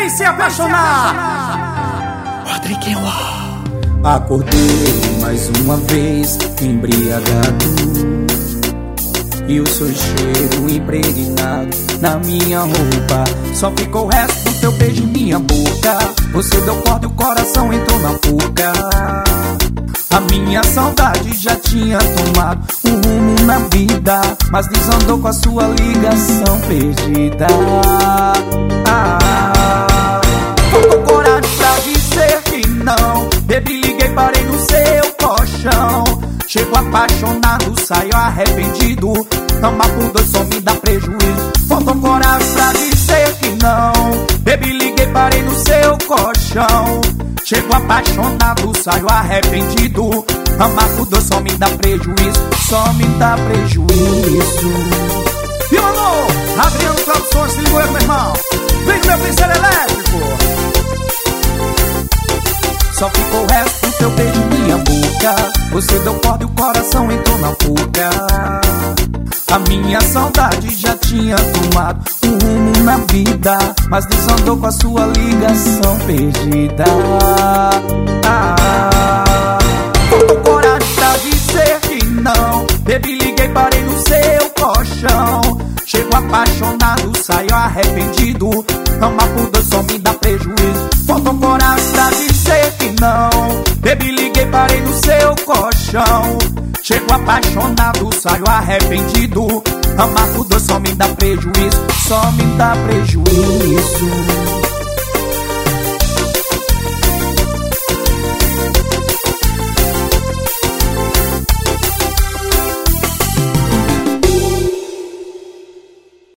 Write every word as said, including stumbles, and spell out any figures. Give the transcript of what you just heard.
Vem se apaixonar. Rodriguinho. Acordei mais uma vez embriagado e o seu cheiro impregnado na minha roupa. Só ficou o resto do teu beijo em minha boca. Você deu corda e o coração entrou na boca. A minha saudade já tinha tomado um rumo na vida, mas desandou com a sua ligação perdida. Ah, faltou coragem pra dizer que não. Baby, liguei, parei no seu colchão. Chego apaixonado, saio arrependido. Amar por dois só me dá prejuízo. Faltou coragem pra dizer que não. Baby, liguei, parei no seu colchão. Chego apaixonado, saio arrependido. Amar por dois só me dá prejuízo. Só me dá prejuízo. E o amor, Adriano Produções, se ligou aí, meu irmão. Vem no meu pincel elétrico. Só ficou o resto do teu beijo em minha boca. Você deu corda e o coração entrou na boca. A minha saudade já tinha tomado um rumo na vida, mas desandou com a sua ligação perdida. Ah, faltou coragem pra dizer que não. Baby, liguei, parei no seu colchão. Chego apaixonado, saio arrependido. Amar por dois só me dá prejuízo. Faltou coragem pra dizer que não. Baby, liguei, parei no seu colchão. Chego apaixonado, saio arrependido. Amar por dois só me dá prejuízo. Só me dá prejuízo.